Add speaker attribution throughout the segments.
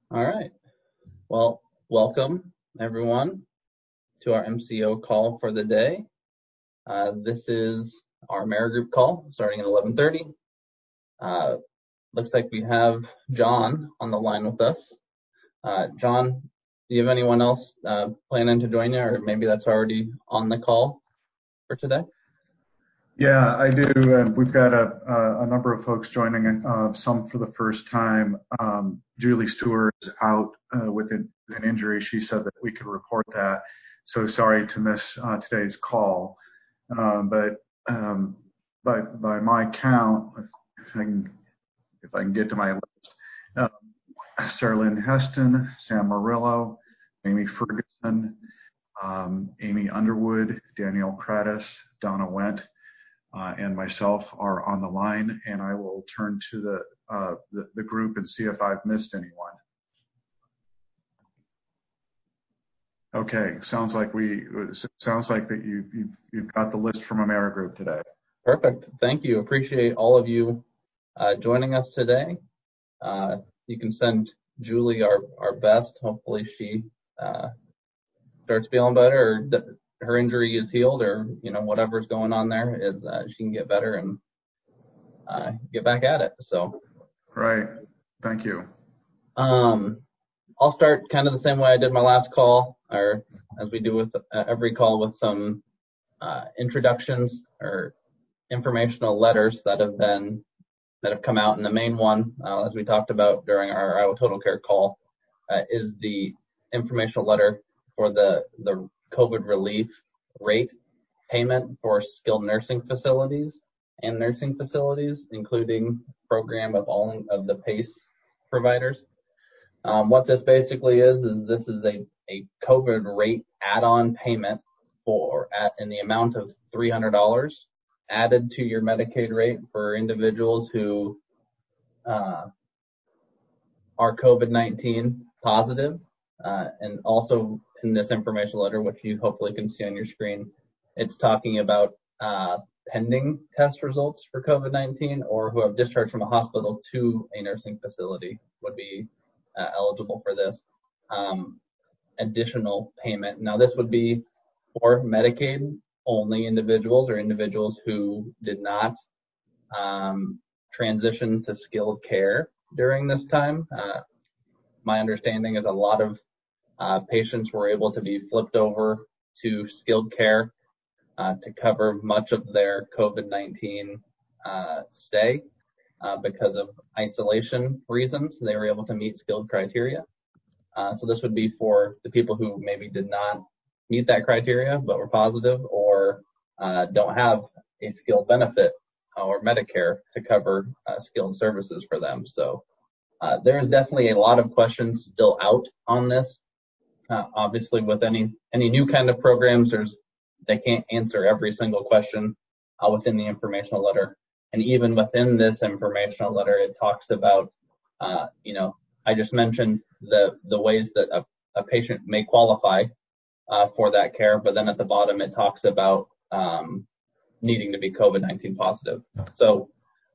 Speaker 1: All right. Well, welcome everyone to our MCO call for the day. This is our AmeriGroup call starting at 11:30. Looks like we have John on the line with us. John, do you have anyone else planning to join you, or maybe that's already on the call for today?
Speaker 2: Yeah, I do. We've got a number of folks joining, some for the first time. Julie Stewart is out with an injury. She said that we could report that. So sorry to miss today's call. But by my count, if I can get to my list, uh, Sarah Lynn Heston, Sam Murillo, Amy Ferguson, Amy Underwood, Danielle Kratis, Donna Wendt, and myself are on the line, and I will turn to the group and see if I've missed anyone. Okay, sounds like that you've got the list from AmeriGroup today.
Speaker 1: Perfect. Thank you. Appreciate all of you joining us today. You can send Julie our best. Hopefully she starts feeling better, or her injury is healed, or whatever's going on there is she can get better and get back at it. So
Speaker 2: right, thank you.
Speaker 1: I'll start kind of the same way I did my last call, or as we do with every call, with some introductions or informational letters that have come out. And the main one, as we talked about during our Iowa Total Care call, is the informational letter for the COVID relief rate payment for skilled nursing facilities and nursing facilities, including program of all of the PACE providers. What this basically is this is a COVID rate add-on payment in the amount of $300 added to your Medicaid rate for individuals who are COVID-19 positive. And also in this information letter, which you hopefully can see on your screen, it's talking about pending test results for COVID-19 or who have discharged from a hospital to a nursing facility would be eligible for this additional payment. Now, this would be for Medicaid only individuals or individuals who did not transition to skilled care during this time. My understanding is a lot of patients were able to be flipped over to skilled care to cover much of their COVID-19 stay because of isolation reasons. They were able to meet skilled criteria. So this would be for the people who maybe did not meet that criteria but were positive, or don't have a skilled benefit or Medicare to cover skilled services for them. So there's definitely a lot of questions still out on this. Obviously, with any new kind of programs, they can't answer every single question within the informational letter. And even within this informational letter, it talks about, I just mentioned the ways that a patient may qualify for that care, but then at the bottom it talks about needing to be COVID-19 positive. So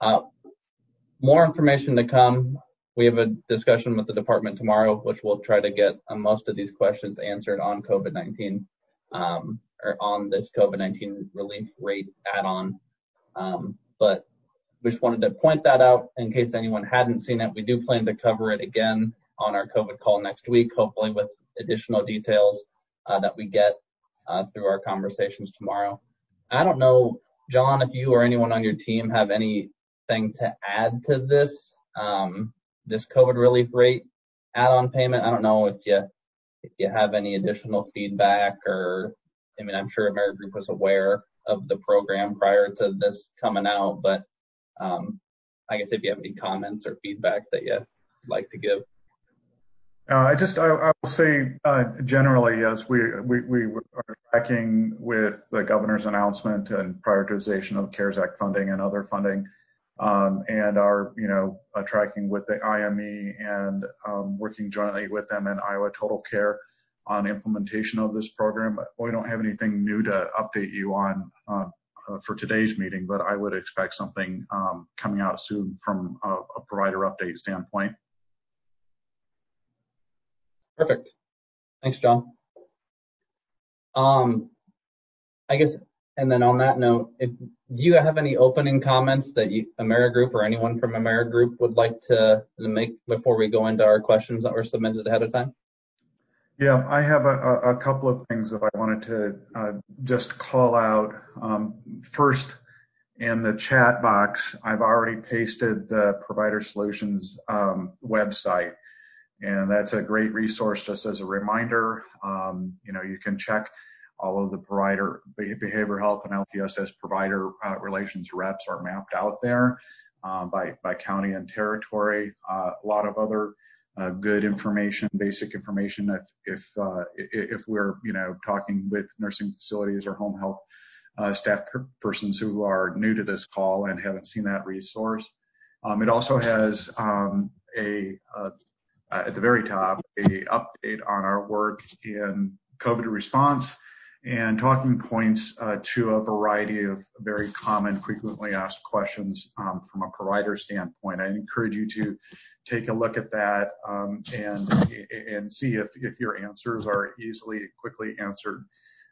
Speaker 1: more information to come. We have a discussion with the department tomorrow, which will try to get most of these questions answered on COVID-19 or on this COVID-19 relief rate add-on. But we just wanted to point that out in case anyone hadn't seen it. We do plan to cover it again on our COVID call next week, hopefully with additional details that we get through our conversations tomorrow. I don't know, John, if you or anyone on your team have anything to add to this this COVID relief rate add-on payment. I don't know if you have any additional feedback, or I'm sure AmeriGroup was aware of the program prior to this coming out, but I guess if you have any comments or feedback that you'd like to give.
Speaker 2: I will say generally, yes, we are tracking with the governor's announcement and prioritization of CARES Act funding and other funding, and are tracking with the IME and working jointly with them and Iowa Total Care on implementation of this program. We don't have anything new to update you on for today's meeting, but I would expect something coming out soon from a provider update standpoint.
Speaker 1: Perfect. Thanks, John. I guess, and then on that note, do you have any opening comments that AmeriGroup or anyone from AmeriGroup would like to make before we go into our questions that were submitted ahead of time?
Speaker 2: Yeah, I have a couple of things that I wanted to just call out. First, in the chat box, I've already pasted the Provider Solutions website, and that's a great resource just as a reminder. You can check all of the provider behavioral health and LTSS provider relations reps are mapped out there by county and territory. A lot of other good information, basic information. If we're talking with nursing facilities or home health staff persons who are new to this call and haven't seen that resource, it also has at the very top a update on our work in COVID response and talking points to a variety of very common, frequently asked questions from a provider standpoint. I encourage you to take a look at that and see if your answers are easily, quickly answered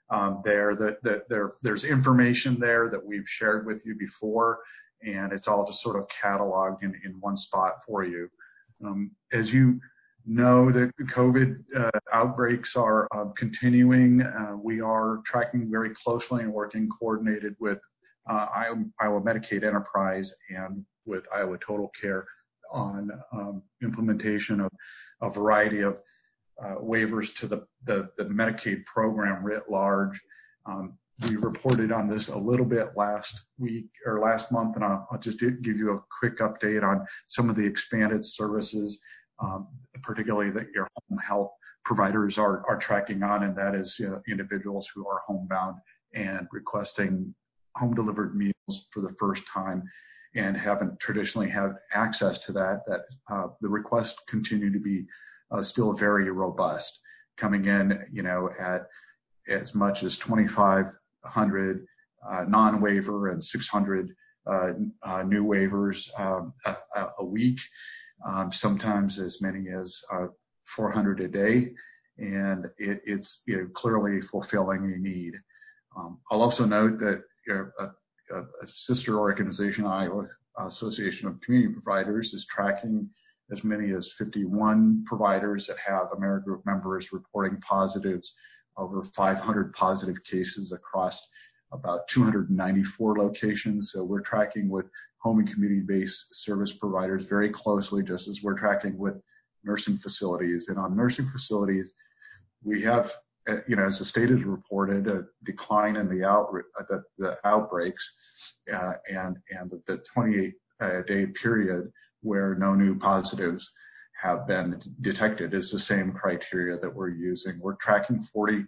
Speaker 2: there's information there that we've shared with you before, and it's all just sort of cataloged in one spot for you. As you know, the COVID outbreaks are continuing. We are tracking very closely and working coordinated with Iowa Medicaid Enterprise and with Iowa Total Care on implementation of a variety of waivers to the Medicaid program writ large. We reported on this a little bit last week or last month, and I'll just give you a quick update on some of the expanded services, particularly that your home health providers are tracking on, and that is individuals who are homebound and requesting home delivered meals for the first time and haven't traditionally had access to that. The requests continue to be still very robust, coming in, at as much as 2,500 non-waiver and 600 new waivers a week, sometimes as many as 400 a day, and it's clearly fulfilling a need. I'll also note that a sister organization, Iowa Association of Community Providers, is tracking as many as 51 providers that have AmeriGroup members reporting positives, over 500 positive cases across about 294 locations. So we're tracking with home and community-based service providers very closely, just as we're tracking with nursing facilities. And on nursing facilities, we have, as the state has reported, a decline in the outbreaks and the 28-day period where no new positives have been detected is the same criteria that we're using. We're tracking 40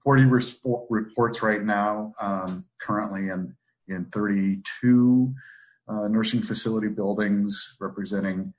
Speaker 2: reports right now, currently in 32 nursing facility buildings, representing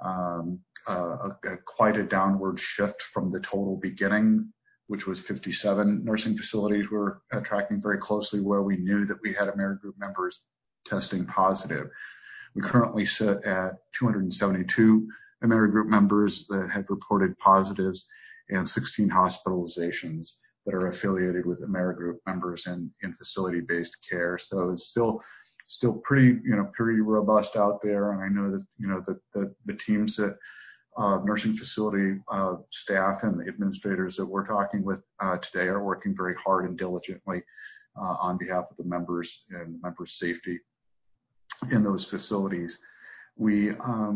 Speaker 2: quite a downward shift from the total beginning, which was 57 nursing facilities. We're tracking very closely where we knew that we had AmeriGroup members testing positive. We currently sit at 272 AmeriGroup members that have reported positives and 16 hospitalizations that are affiliated with AmeriGroup members in facility-based care. So it's still pretty robust out there. And I know that the teams that nursing facility staff and the administrators that we're talking with today are working very hard and diligently on behalf of the members and members' safety in those facilities. We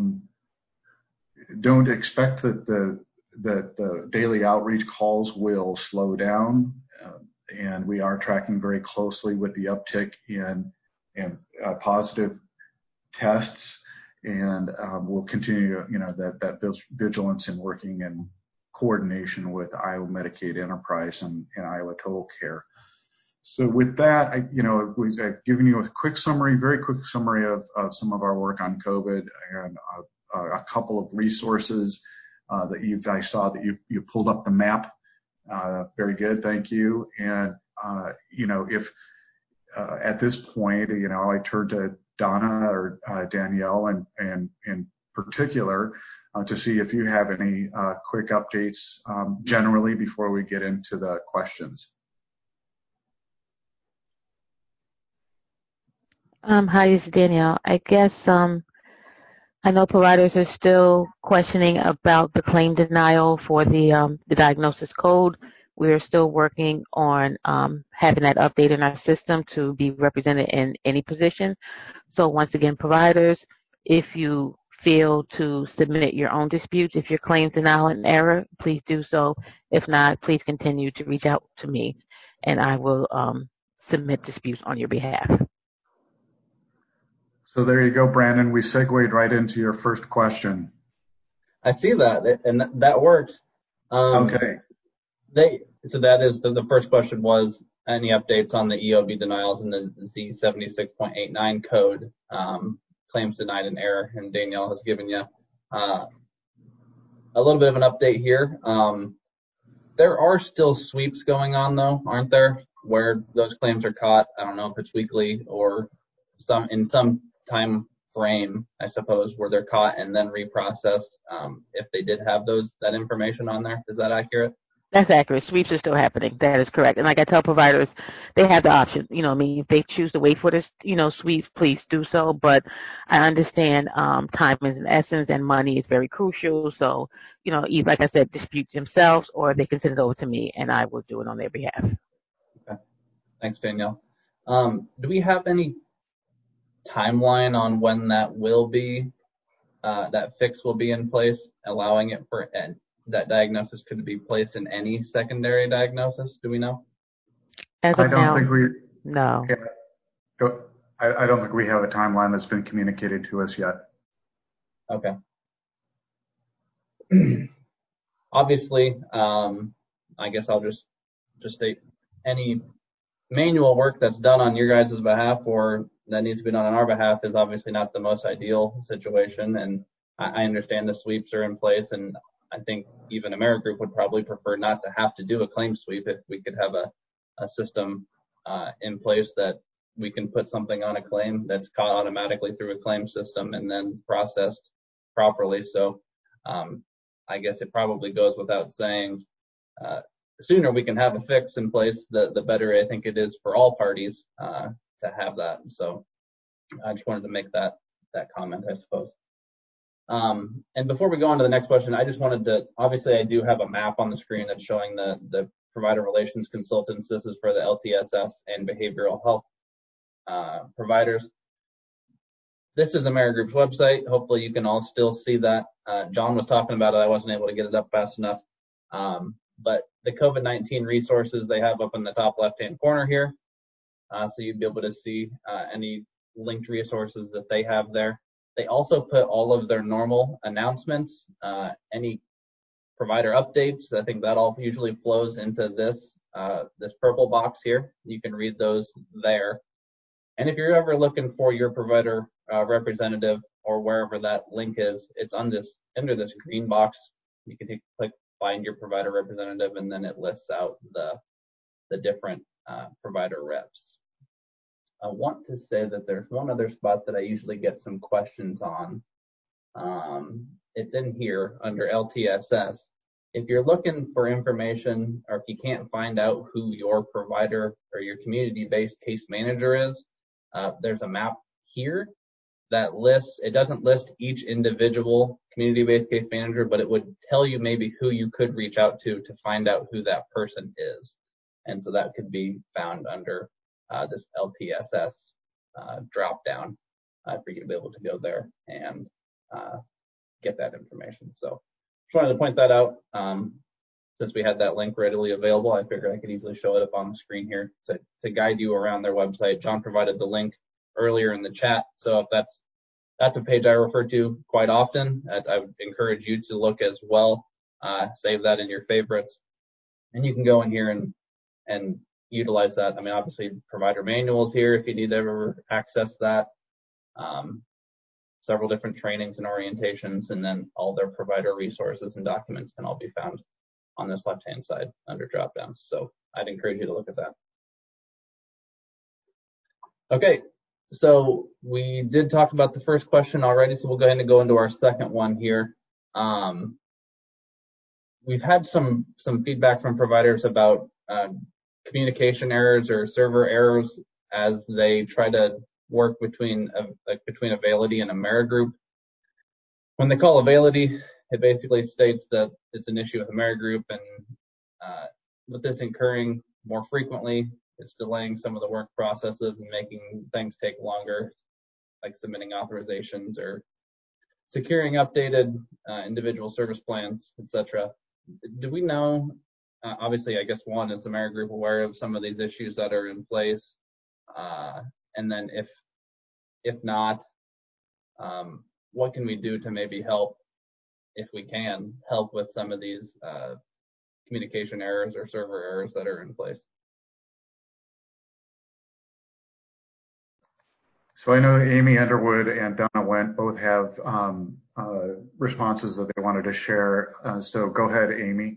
Speaker 2: don't expect that the daily outreach calls will slow down, and we are tracking very closely with the uptick in positive tests, and we'll continue that vigilance in working in coordination with Iowa Medicaid Enterprise and Iowa Total Care. So with that, I've given you a very quick summary of some of our work on COVID and a couple of resources that I saw that you pulled up the map. Very good, thank you. And if at this point, I turn to Donna or Danielle and particular to see if you have any quick updates generally before we get into the questions.
Speaker 3: Hi, this is Danielle. I guess I know providers are still questioning about the claim denial for the diagnosis code. We're still working on having that update in our system to be represented in any position. So once again, providers, if you feel to submit your own disputes, if your claim denial and error, please do so. If not, please continue to reach out to me, and I will submit disputes on your behalf.
Speaker 2: So there you go, Brandon. We segued right into your first question.
Speaker 1: I see that, and that works.
Speaker 2: Okay.
Speaker 1: So that is the first question was any updates on the EOB denials in the Z76.89 code, claims denied in error, and Danielle has given you a little bit of an update here. There are still sweeps going on though, aren't there, where those claims are caught? I don't know if it's weekly or in some time frame, I suppose, where they're caught and then reprocessed, if they did have that information on there. Is that accurate?
Speaker 3: That's accurate. Sweeps are still happening. That is correct. And like I tell providers, they have the option. If they choose to wait for this, sweep, please do so. But I understand time is an essence and money is very crucial. So, either, like I said, dispute themselves or they can send it over to me and I will do it on their behalf.
Speaker 1: Okay. Thanks, Danielle. Do we have any timeline on when that will be, that fix will be in place, allowing it for that diagnosis could be placed in any secondary diagnosis? Do we know?
Speaker 3: As of now,
Speaker 2: no. Yeah, I don't think we have a timeline that's been communicated to us yet.
Speaker 1: Okay. Obviously, I guess I'll just state any manual work that's done on your guys' behalf or that needs to be done on our behalf is obviously not the most ideal situation. And I understand the sweeps are in place, and I think even AmeriGroup would probably prefer not to have to do a claim sweep if we could have a system in place that we can put something on a claim that's caught automatically through a claim system and then processed properly. So I guess it probably goes without saying, the sooner we can have a fix in place, the better I think it is for all parties to have that. So I just wanted to make that comment, I suppose. And before we go on to the next question, I just wanted to, obviously I do have a map on the screen that's showing the provider relations consultants. This is for the LTSS and behavioral health providers. This is AmeriGroup's website. Hopefully you can all still see that. John was talking about it. I wasn't able to get it up fast enough. But the COVID-19 resources they have up in the top left-hand corner here. So you'd be able to see any linked resources that they have there. They also put all of their normal announcements, any provider updates. I think that all usually flows into this purple box here. You can read those there. And if you're ever looking for your provider representative or wherever that link is, it's under this green box. You can click find your provider representative, and then it lists out the different provider reps. I want to say that there's one other spot that I usually get some questions on. It's in here under LTSS. If you're looking for information, or if you can't find out who your provider or your community-based case manager is, there's a map here that lists, it doesn't list each individual community-based case manager, but it would tell you maybe who you could reach out to find out who that person is. And so that could be found under this LTSS drop down for you to be able to go there and get that information. So just wanted to point that out. Since we had that link readily available, I figured I could easily show it up on the screen here to guide you around their website. John provided the link earlier in the chat, so if that's a page I refer to quite often, I would encourage you to look as well. Save that in your favorites, and you can go in here and utilize that. I mean, obviously, provider manuals here if you need to ever access that. Several different trainings and orientations, and then all their provider resources and documents can all be found on this left-hand side under drop-downs. So I'd encourage you to look at that. Okay, So we did talk about the first question already, so we'll go ahead and go into our second one here. We've had some feedback from providers about communication errors or server errors as they try to work between Availity and AmeriGroup. When they call Availity, it basically states that it's an issue with AmeriGroup, and with this occurring more frequently, it's delaying some of the work processes and making things take longer, like submitting authorizations or securing updated individual service plans, etc. Do we know, obviously, I guess one, is AmeriGroup aware of some of these issues that are in place? And then if not, what can we do to maybe help, if we can, help with some of these communication errors or server errors that are in place?
Speaker 2: So I know Amy Underwood and Donna Wendt both have responses that they wanted to share. So go ahead, Amy.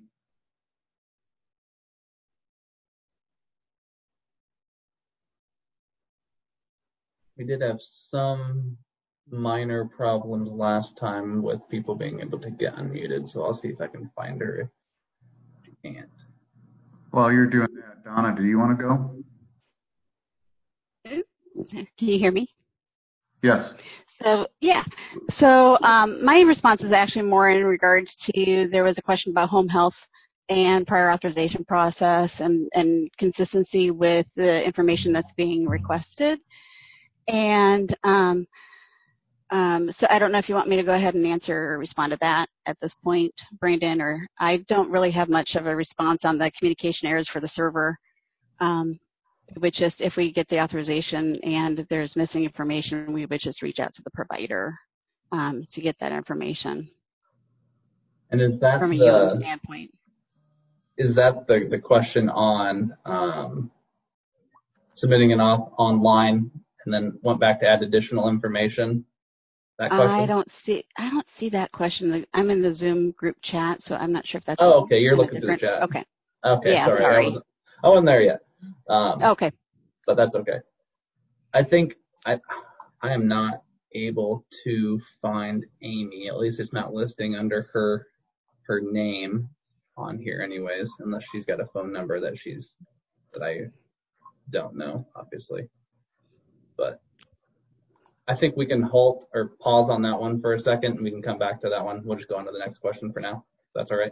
Speaker 1: We did have some minor problems last time with people being able to get unmuted, so I'll see if I can find her if she can't.
Speaker 2: While you're doing that, Donna, do you want to go?
Speaker 4: Can you hear me?
Speaker 2: Yes.
Speaker 4: So, yeah. So my response is actually more in regards to, there was a question about home health and prior authorization process and consistency with the information that's being requested. And so I don't know if you want me to go ahead and answer or respond to that at this point, Brandon, or I don't really have much of a response on the communication errors for the server. We just, if we get the authorization and there's missing information, we would just reach out to the provider to get that information.
Speaker 1: And is that
Speaker 4: from a UM standpoint?
Speaker 1: Is that the question on submitting it online and then went back to add additional information? That question?
Speaker 4: I don't see that question. I'm in the Zoom group chat, so I'm not sure if that's.
Speaker 1: Oh, okay. You're looking through the chat.
Speaker 4: Okay.
Speaker 1: Okay.
Speaker 4: Yeah,
Speaker 1: sorry. I wasn't there yet.
Speaker 4: Okay.
Speaker 1: But that's okay. I think I am not able to find Amy. At least it's not listing under her name on here anyways, unless she's got a phone number that I don't know, obviously. But I think we can halt or pause on that one for a second, and we can come back to that one. We'll just go on to the next question for now. If that's all right.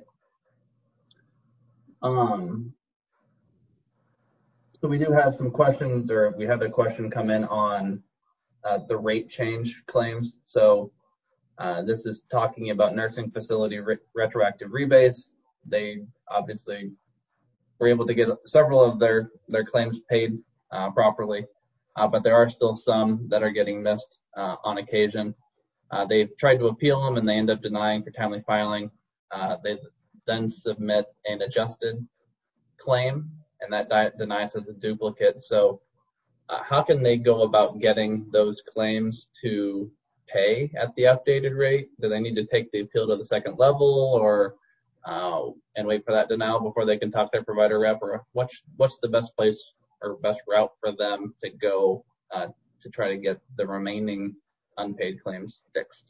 Speaker 1: So we do have some questions, or we had a question come in on the rate change claims. So this is talking about nursing facility retroactive rebates. They obviously were able to get several of their claims paid properly, but there are still some that are getting missed on occasion. They've tried to appeal them, and they end up denying for timely filing. They then submit an adjusted claim, and that denies as a duplicate. So how can they go about getting those claims to pay at the updated rate? Do they need to take the appeal to the second level, or and wait for that denial before they can talk to their provider rep, or what's the best place or best route for them to go to try to get the remaining unpaid claims fixed?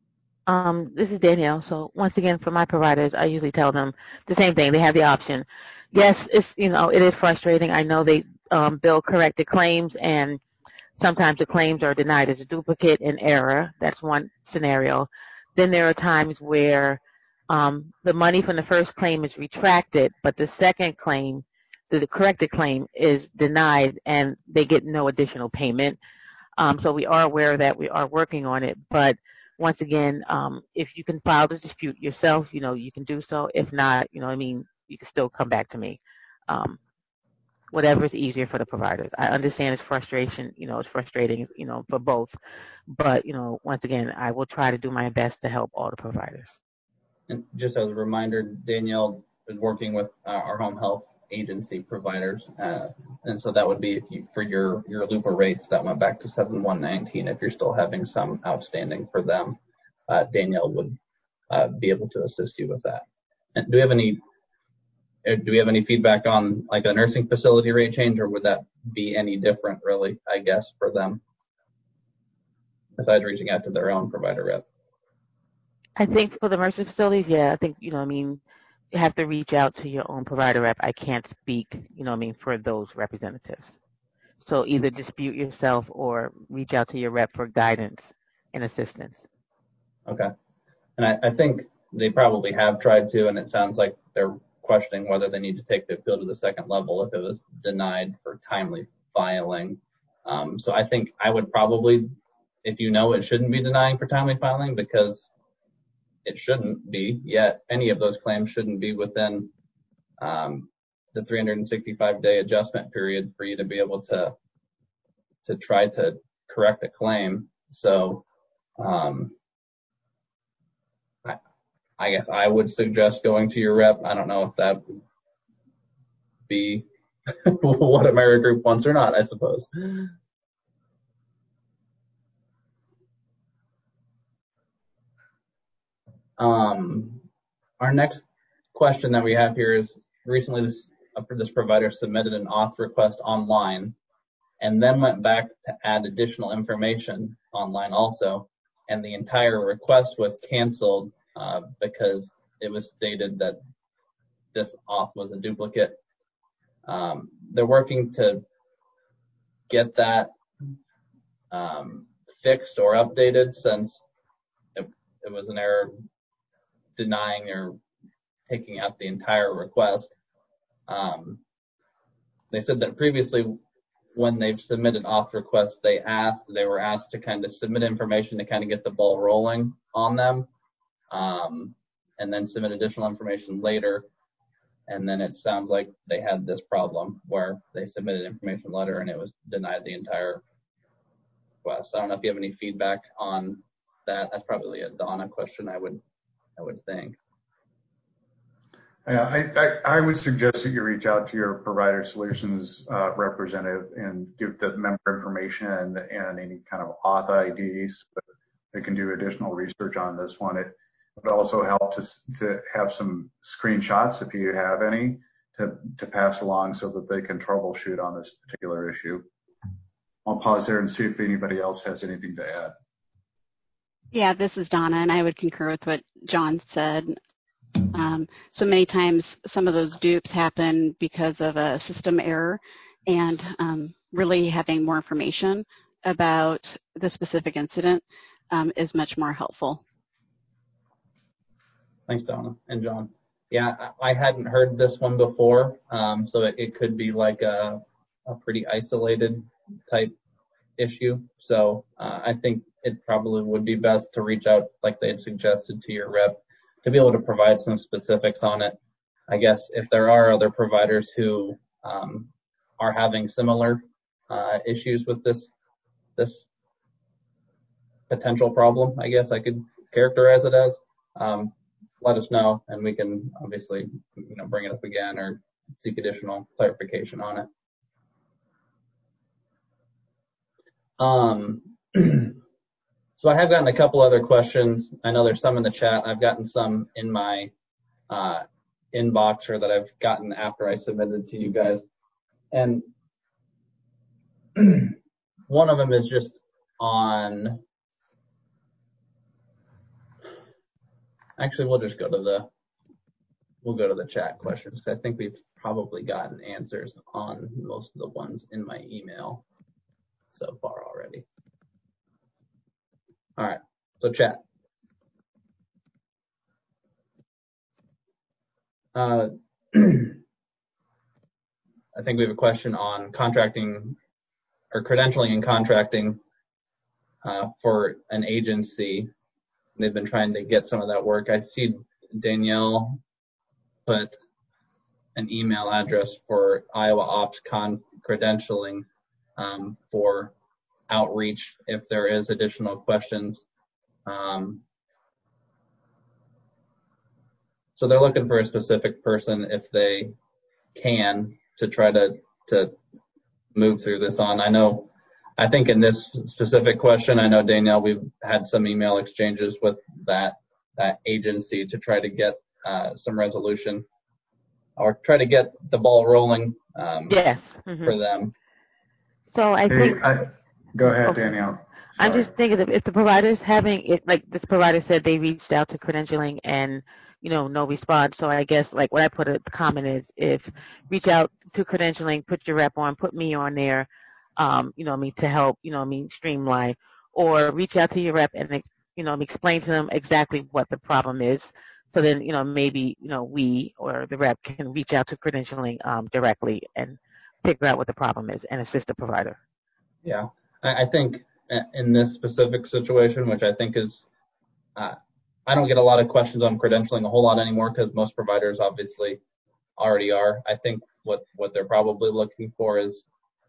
Speaker 3: This is Danielle. So once again, for my providers, I usually tell them the same thing. They have the option. Yes, it is frustrating. I know they bill corrected claims, and sometimes the claims are denied as a duplicate and error. That's one scenario. Then there are times where the money from the first claim is retracted, but the second claim, the corrected claim, is denied, and they get no additional payment. So we are aware of that. We are working on it. But once again, if you can file the dispute yourself, you can do so. If not, you can still come back to me. Whatever is easier for the providers. I understand it's frustration, it's frustrating, for both. But, once again, I will try to do my best to help all the providers.
Speaker 1: And just as a reminder, Danielle is working with our home health agency providers, and so that would be for your LUPA rates that went back to 7/1/19. If you're still having some outstanding for them, Danielle would be able to assist you with that. And do we have any feedback on like a nursing facility rate change, or would that be any different, really, I guess, for them? besides reaching out to their own provider rep?
Speaker 3: I think for the Mercer facilities, yeah, I think, you have to reach out to your own provider rep. I can't speak, for those representatives. So either dispute yourself or reach out to your rep for guidance and assistance.
Speaker 1: Okay. And I think they probably have tried to, and it sounds like they're questioning whether they need to take the appeal to the second level if it was denied for timely filing. So I think I would probably, if it shouldn't be denying for timely filing, because it shouldn't be yet, any of those claims shouldn't be within the 365-day adjustment period for you to be able to try to correct a claim. So I guess I would suggest going to your rep. I don't know if that would be what AmeriGroup wants or not, I suppose. Our next question that we have here is, recently this provider submitted an auth request online and then went back to add additional information online also, and the entire request was canceled because it was stated that this auth was a duplicate. They're working to get that fixed or updated, since it was an error denying or taking out the entire request. They said that previously, when they've submitted auth requests, they were asked to kind of submit information to kind of get the ball rolling on them, and then submit additional information later. And then it sounds like they had this problem where they submitted information later and it was denied the entire request. I don't know if you have any feedback on that. That's probably a Donna question, I would think.
Speaker 2: Yeah, I would suggest that you reach out to your provider solutions representative and give the member information and any kind of auth IDs, but they can do additional research on this one. It would also help to have some screenshots, if you have any, to pass along so that they can troubleshoot on this particular issue. I'll pause there and see if anybody else has anything to add.
Speaker 4: Yeah, this is Donna, and I would concur with what John said. So many times some of those dupes happen because of a system error, and really having more information about the specific incident is much more helpful.
Speaker 1: Thanks, Donna and John. Yeah, I hadn't heard this one before, so it could be like a pretty isolated type issue. So I think it probably would be best to reach out, like they had suggested, to your rep to be able to provide some specifics on it. I guess if there are other providers who are having similar issues with this potential problem, I guess I could characterize it as, let us know, and we can obviously bring it up again or seek additional clarification on it. So I have gotten a couple other questions. I know there's some in the chat. I've gotten some in my inbox, or that I've gotten after I submitted to you guys. And one of them is just on, actually we'll go to the chat questions, because I think we've probably gotten answers on most of the ones in my email so far already. All right, so chat. I think we have a question on contracting or credentialing and contracting for an agency. They've been trying to get some of that work. I see Danielle put an email address for Iowa Ops credentialing for outreach if there is additional questions. So they're looking for a specific person, if they can, to try to move through this on. I think in this specific question, I know, Danielle, we've had some email exchanges with that agency to try to get some resolution, or try to get the ball rolling
Speaker 3: Yes.
Speaker 1: for them.
Speaker 3: So I think.
Speaker 2: Go ahead, Danielle.
Speaker 3: I'm just thinking if the provider's having it, like this provider said they reached out to credentialing and, no response. So I guess like what I put a comment is if reach out to credentialing, put your rep on, put me on there, to help, streamline, or reach out to your rep and, explain to them exactly what the problem is. So then, maybe, we or the rep can reach out to credentialing directly and figure out what the problem is and assist the provider.
Speaker 1: Yeah, I think in this specific situation, which I think is, I don't get a lot of questions on credentialing a whole lot anymore because most providers obviously already are. I think what they're probably looking for is,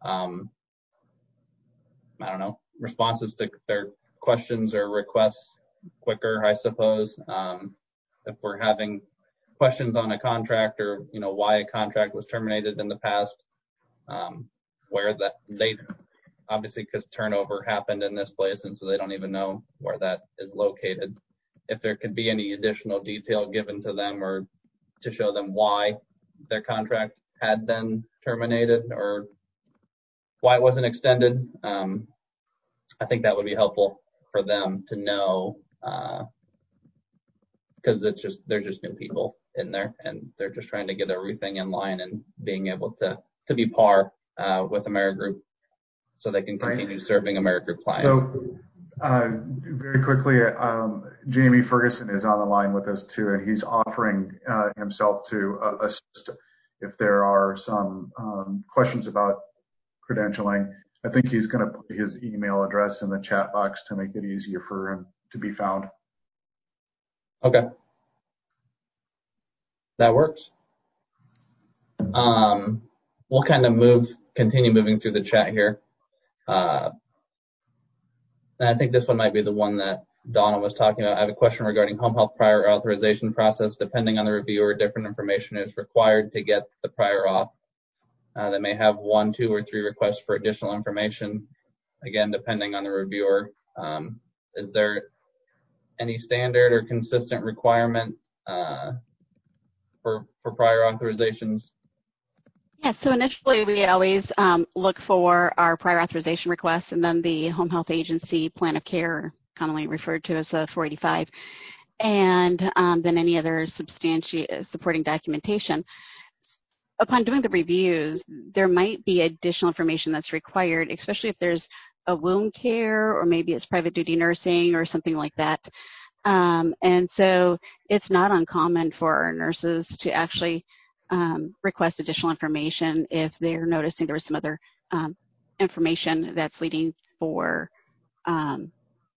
Speaker 1: responses to their questions or requests quicker, I suppose. If we're having questions on a contract or, why a contract was terminated in the past, where that they obviously because turnover happened in this place and so they don't even know where that is located. If there could be any additional detail given to them or to show them why their contract had been terminated or why it wasn't extended, I think that would be helpful for them to know because they're just new people in there and they're just trying to get everything in line and being able to be par with Amerigroup so they can continue serving Amerigroup clients.
Speaker 2: So very quickly, Jamie Ferguson is on the line with us too, and he's offering himself to assist if there are some questions about credentialing. I think he's going to put his email address in the chat box to make it easier for him to be found.
Speaker 1: Okay. That works. We'll kind of continue moving through the chat here. And I think this one might be the one that Donna was talking about. I have a question regarding home health prior authorization process. Depending on the reviewer, different information is required to get the prior auth. They may have 1, 2, or 3 requests for additional information. Again, depending on the reviewer. Is there any standard or consistent requirement for prior authorizations?
Speaker 4: Yeah, so initially we always look for our prior authorization request and then the home health agency plan of care, commonly referred to as a 485, and then any other supporting documentation. Upon doing the reviews, there might be additional information that's required, especially if there's a wound care or maybe it's private duty nursing or something like that. And so it's not uncommon for our nurses to actually request additional information if they're noticing there was some other information that's leading for, I'm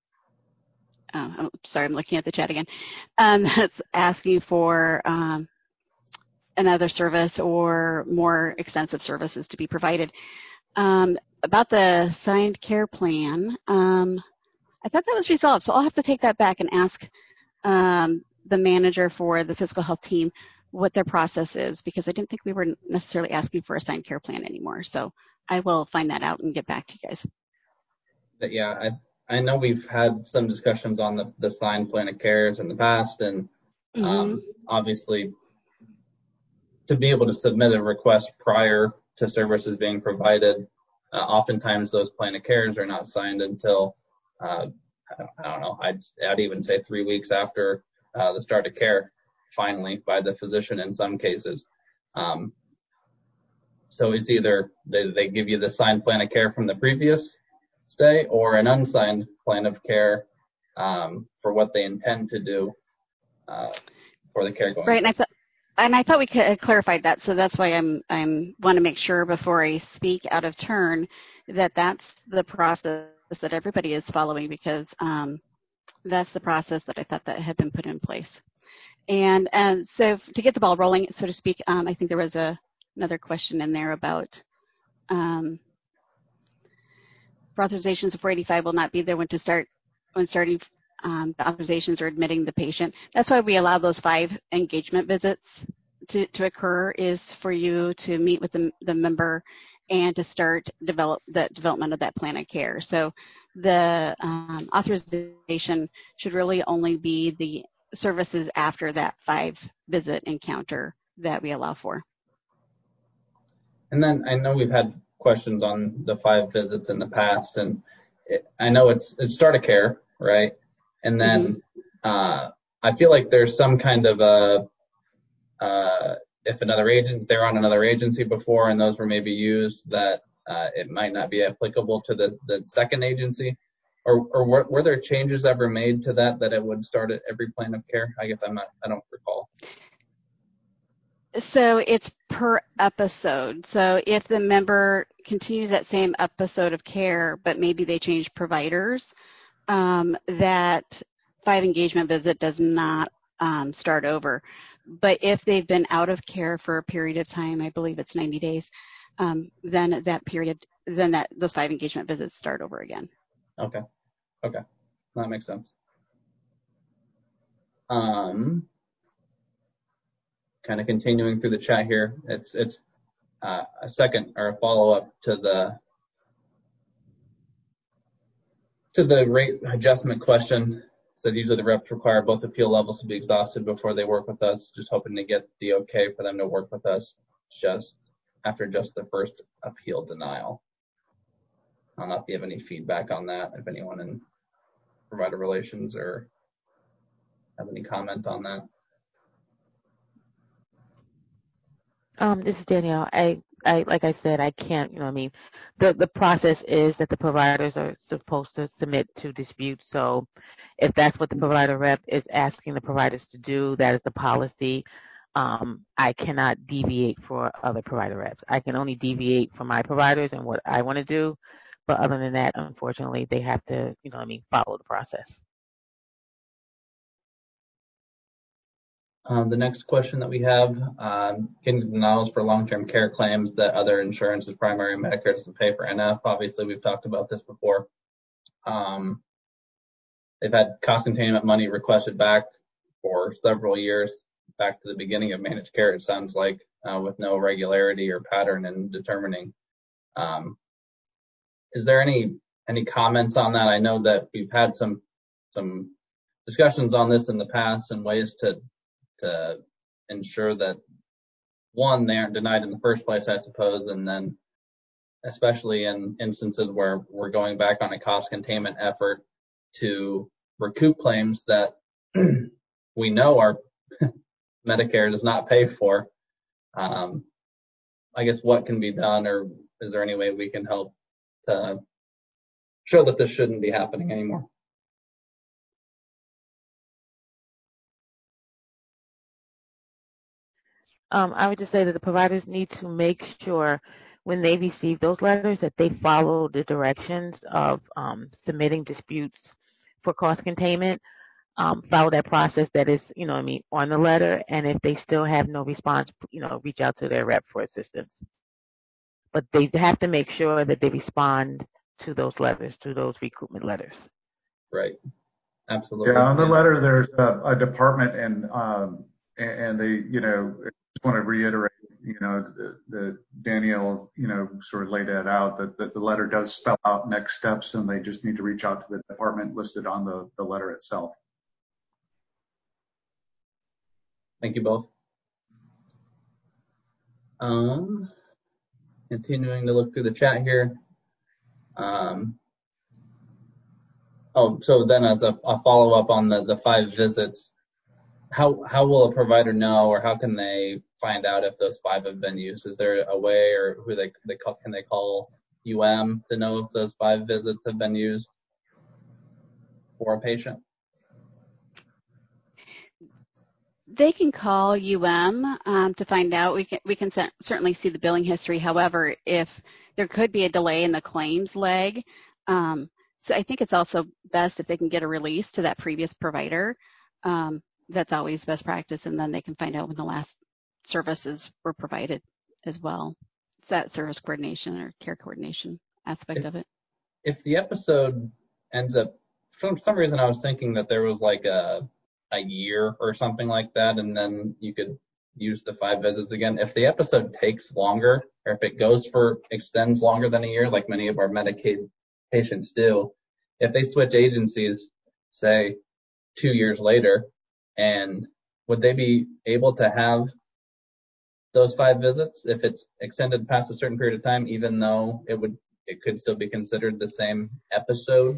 Speaker 4: sorry, I'm looking at the chat again, that's asking for another service or more extensive services to be provided. About the signed care plan, I thought that was resolved, so I'll have to take that back and ask the manager for the physical health team what their process is, because I didn't think we were necessarily asking for a signed care plan anymore. So I will find that out and get back to you guys.
Speaker 1: But yeah, I know we've had some discussions on the signed plan of cares in the past, and obviously to be able to submit a request prior to services being provided, oftentimes those plan of cares are not signed until, I don't know, I'd even say 3 weeks after the start of care, finally, by the physician in some cases. So it's either they give you the signed plan of care from the previous stay or an unsigned plan of care for what they intend to do for the care going
Speaker 4: right,
Speaker 1: forward.
Speaker 4: And I thought we clarified that, so that's why I'm want to make sure before I speak out of turn that that's the process that everybody is following, because that's the process that I thought that had been put in place. And so to get the ball rolling, so to speak, I think there was another question in there about for authorizations of 485 will not be there when starting the authorizations or admitting the patient. That's why we allow those 5 engagement visits to occur, is for you to meet with the member and to start the development of that plan of care. So the authorization should really only be the services after that 5-visit encounter that we allow for.
Speaker 1: And then I know we've had questions on the 5 visits in the past, and I know it's start of care, right? And then I feel like there's some kind of if they're on another agency before and those were maybe used, that it might not be applicable to the second agency. Or were there changes ever made to that it would start at every plan of care? I guess I don't recall.
Speaker 4: So it's per episode. So if the member continues that same episode of care, but maybe they change providers, that 5 engagement visit does not start over. But if they've been out of care for a period of time, I believe it's 90 days, then those 5 engagement visits start over again.
Speaker 1: Okay, that makes sense. Kind of continuing through the chat here, it's a second or a follow-up to the rate adjustment question. It says usually the reps require both appeal levels to be exhausted before they work with us, just hoping to get the okay for them to work with us just after the first appeal denial. I don't know if you have any feedback on that, if anyone in provider relations or have any comment on that.
Speaker 3: This is Danielle. I like I said, I can't, the process is that the providers are supposed to submit to disputes. So if that's what the provider rep is asking the providers to do, that is the policy. I cannot deviate for other provider reps. I can only deviate for my providers and what I want to do. But other than that, unfortunately, they have to, follow the process.
Speaker 1: The next question that we have, getting denials for long-term care claims that other insurances, primary Medicare, doesn't pay for NF. Obviously, we've talked about this before. They've had cost containment money requested back for several years, back to the beginning of managed care, it sounds like, with no regularity or pattern in determining. Is there any comments on that? I know that we've had some discussions on this in the past and ways to ensure that, one, they aren't denied in the first place, I suppose, and then especially in instances where we're going back on a cost containment effort to recoup claims that we know our Medicare does not pay for. I guess what can be done, or is there any way we can help to show that this shouldn't be happening anymore?
Speaker 3: I would just say that the providers need to make sure when they receive those letters that they follow the directions of submitting disputes for cost containment. Follow that process that is, on the letter. And if they still have no response, reach out to their rep for assistance. But they have to make sure that they respond to those letters, to those recoupment letters.
Speaker 1: Right. Absolutely.
Speaker 2: Yeah, on the letter, there's a department, and they, just want to reiterate, the Danielle, sort of laid that out, that the letter does spell out next steps, and they just need to reach out to the department listed on the letter itself.
Speaker 1: Thank you both. Continuing to look through the chat here. So then as a follow-up on the 5 visits, how will a provider know, or how can they find out if those 5 have been used? Is there a way, or can they call UM to know if those 5 visits have been used for a patient?
Speaker 4: They can call UM to find out. We can certainly see the billing history. However, if there could be a delay in the claims leg, so I think it's also best if they can get a release to that previous provider. That's always best practice, and then they can find out when the last services were provided as well. It's that service coordination or care coordination aspect of it.
Speaker 1: If the episode ends up, for some reason I was thinking that there was like a year or something like that, and then you could use the 5 visits again. If the episode takes longer, or if it extends longer than a year, like many of our Medicaid patients do, if they switch agencies, say 2 years later, and would they be able to have those 5 visits if it's extended past a certain period of time, even though it would it could still be considered the same episode?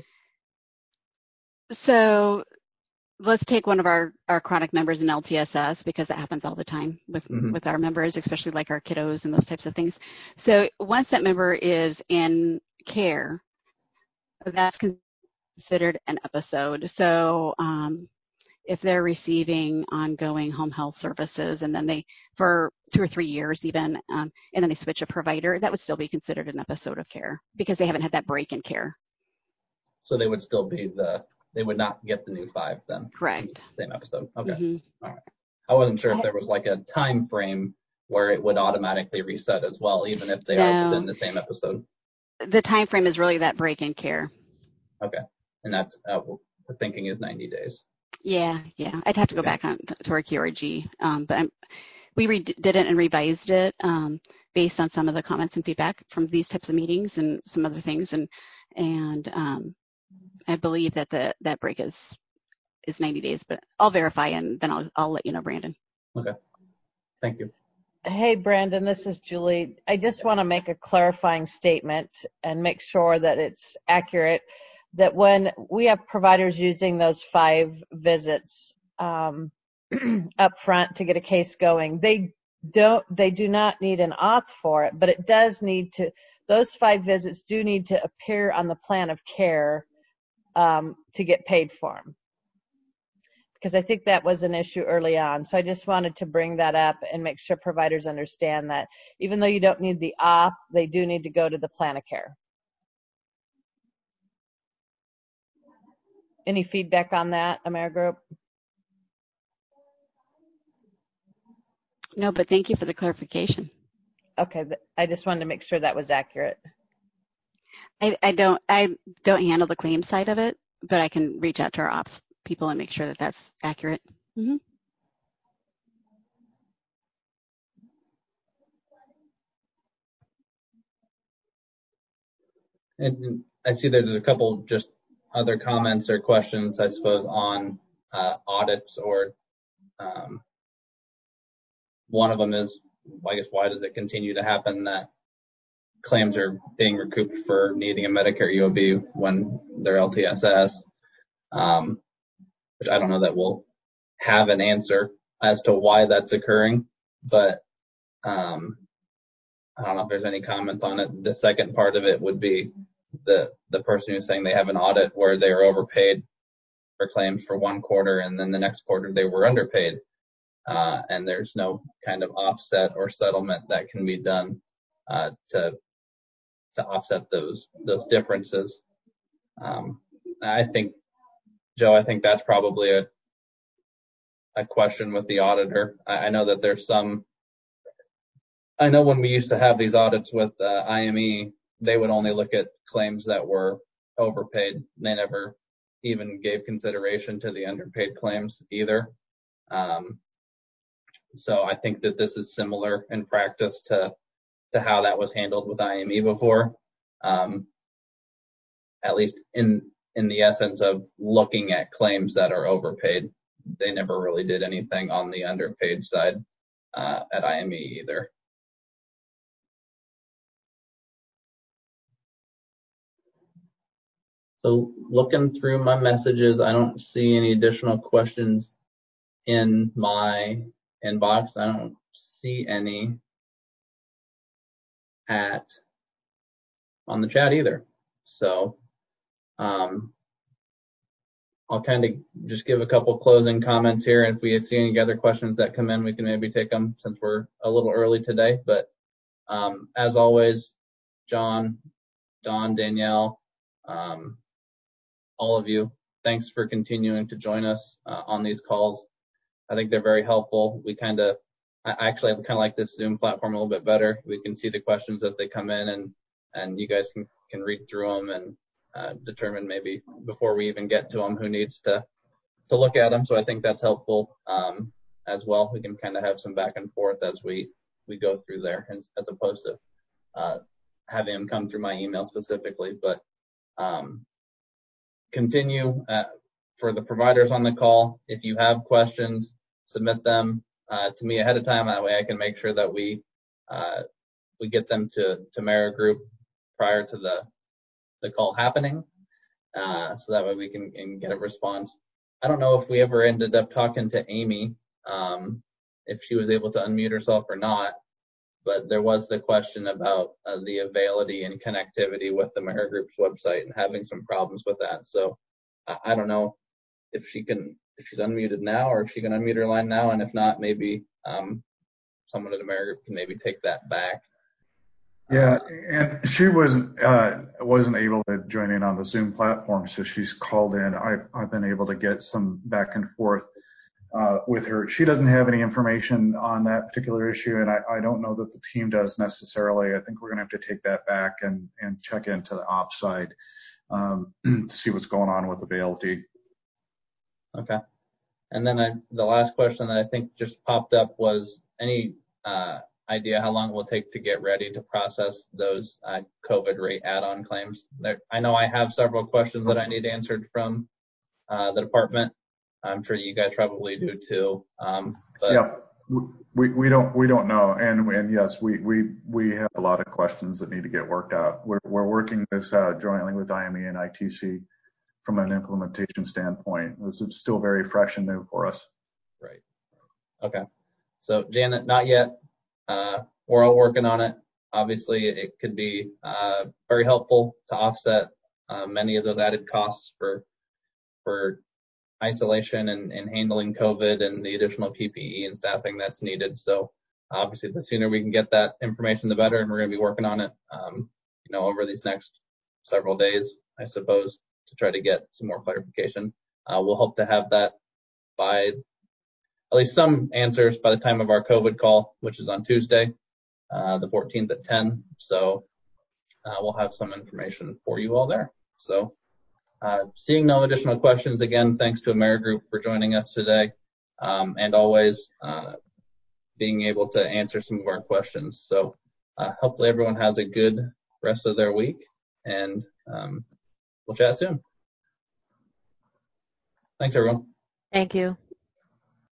Speaker 4: So let's take one of our chronic members in LTSS, because that happens all the time with our members, especially like our kiddos and those types of things. So once that member is in care, that's considered an episode. So if they're receiving ongoing home health services and then they, for 2 or 3 years even, and then they switch a provider, that would still be considered an episode of care because they haven't had that break in care.
Speaker 1: So they would still be they would not get the new 5 then?
Speaker 4: Correct.
Speaker 1: Same episode. Okay.
Speaker 4: Mm-hmm.
Speaker 1: All right. I wasn't sure if there was like a time frame where it would automatically reset as well, even if they are within the same episode.
Speaker 4: The time frame is really that break in care.
Speaker 1: Okay. And that's, the thinking is 90 days.
Speaker 4: Yeah. I'd have to go back on to our QRG, but we did it and revised it based on some of the comments and feedback from these types of meetings and some other things, and I believe that that break is 90 days, but I'll verify and then I'll let you know, Brandon.
Speaker 1: Okay. Thank you.
Speaker 5: Hey, Brandon, this is Julie. I just want to make a clarifying statement and make sure that it's accurate, that when we have providers using those 5 visits up front to get a case going, they do not need an auth for it, but it does need to, those 5 visits do need to appear on the plan of care to get paid for them. Because I think that was an issue early on. So I just wanted to bring that up and make sure providers understand that even though you don't need the auth, they do need to go to the plan of care. Any feedback on that, AmeriGroup?
Speaker 4: No, but thank you for the clarification.
Speaker 5: Okay, I just wanted to make sure that was accurate.
Speaker 4: I don't handle the claim side of it, but I can reach out to our ops people and make sure that that's accurate. Mm-hmm.
Speaker 1: And I see there's a couple just other comments or questions, I suppose, on audits, or one of them is, I guess, why does it continue to happen that claims are being recouped for needing a Medicare UOB when they're LTSS? Which I don't know that we'll have an answer as to why that's occurring, but I don't know if there's any comments on it. The second part of it would be the person who's saying they have an audit where they were overpaid for claims for one quarter and then the next quarter they were underpaid, and there's no kind of offset or settlement that can be done to offset those differences. I think, Joe, that's probably a question with the auditor. I know that there's some. I know when we used to have these audits with IME, they would only look at claims that were overpaid. They never even gave consideration to the underpaid claims either. So I think that this is similar in practice to how that was handled with IME before, at least in the essence of looking at claims that are overpaid. They never really did anything on the underpaid side at IME either. So looking through my messages, I don't see any additional questions in my inbox. I don't see any on the chat either. So I'll kind of just give a couple closing comments here. If we see any other questions that come in, we can maybe take them since we're a little early today. But as always, John, Dawn, Danielle, all of you, thanks for continuing to join us on these calls. I think they're very helpful. I kind of like this Zoom platform a little bit better. We can see the questions as they come in, and you guys can read through them and determine maybe before we even get to them who needs to look at them. So I think that's helpful as well. We can kind of have some back and forth as we go through there, as opposed to having them come through my email specifically. But continue for the providers on the call. If you have questions, submit them to me ahead of time. That way I can make sure that we get them to AmeriGroup prior to the call happening, so that way we can get a response. I don't know if we ever ended up talking to Amy, if she was able to unmute herself or not, but there was the question about the availability and connectivity with the AmeriGroup's website and having some problems with that. So I don't know if she's unmuted now, or if she can unmute her line now, and if not, maybe someone at AmeriGroup can maybe take that back.
Speaker 2: Yeah, and she wasn't able to join in on the Zoom platform, so she's called in. I've been able to get some back and forth with her. She doesn't have any information on that particular issue, and I don't know that the team does necessarily. I think we're going to have to take that back and check into the ops side to see what's going on with availability.
Speaker 1: Okay. And then the last question that I think just popped up was any idea how long it will take to get ready to process those COVID rate add-on claims. I know I have several questions that I need answered from the department. I'm sure you guys probably do too. But
Speaker 2: yeah, we don't know, and yes, we have a lot of questions that need to get worked out. We're working this jointly with IME and ITC from an implementation standpoint. This is still very fresh and new for us.
Speaker 1: Right. Okay. So Janet, not yet. We're all working on it. Obviously, it could be very helpful to offset many of those added costs for isolation and handling COVID and the additional PPE and staffing that's needed. So obviously, the sooner we can get that information, the better. And we're going to be working on it, over these next several days, I suppose, to try to get some more clarification. We'll hope to have that by at least some answers by the time of our COVID call, which is on Tuesday, the 14th at 10. So we'll have some information for you all there. So seeing no additional questions, again, thanks to AmeriGroup for joining us today, and always being able to answer some of our questions. So hopefully everyone has a good rest of their week, and we'll chat soon. Thanks, everyone.
Speaker 3: Thank you.